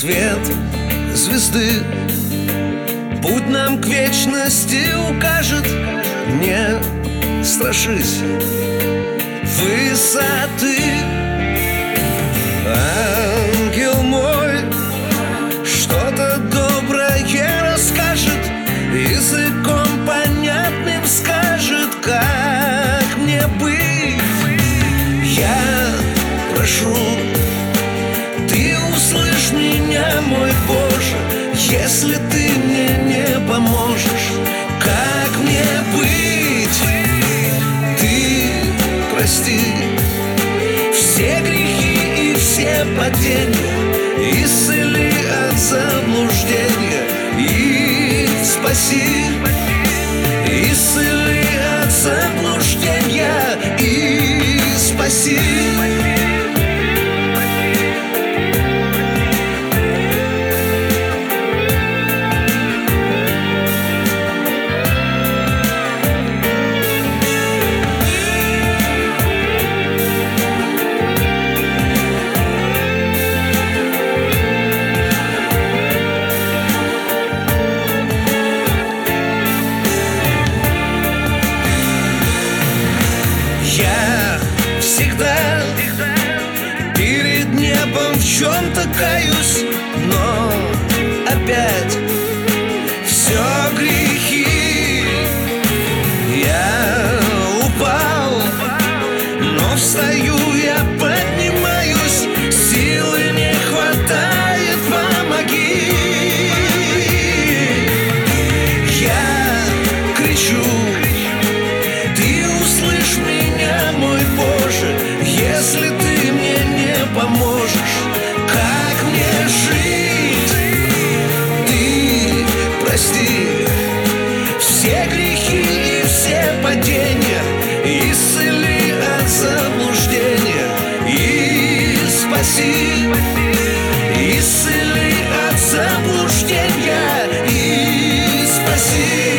свет звезды путь нам к вечности укажет. Не страшись высоты, ангел мой что-то доброе расскажет, языком понятным скажет, как мне быть. Я прошу, ты услышь меня, мой Боже, если ты мне не поможешь, как мне быть? Ты прости все грехи и все падения, исцели от заблуждения и спаси. Исцели от заблуждения и спаси. Я всегда перед небом в чем-то каюсь, но опять все грехи. Я упал, но встаю, я поднимаюсь, силы не хватает, помоги. Я кричу, ты услышь меня, мой Боже, если ты мне не поможешь, как мне жить? Ты прости все грехи и все падения, исцели от заблуждения и спаси. Исцели от заблуждения и спаси.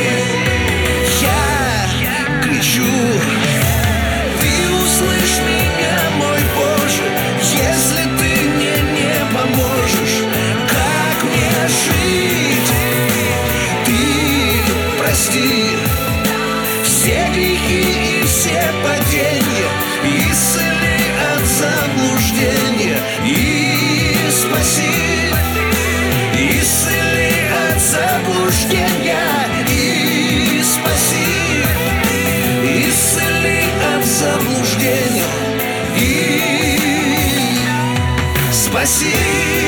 Я кричу, ты услышь меня, мой Боже, если ты мне не поможешь, как мне жить? Ты прости все грехи и все падения, исцели от заблуждения и спаси. Исцели от заблуждения и спаси. Исцели от заблуждения и спаси.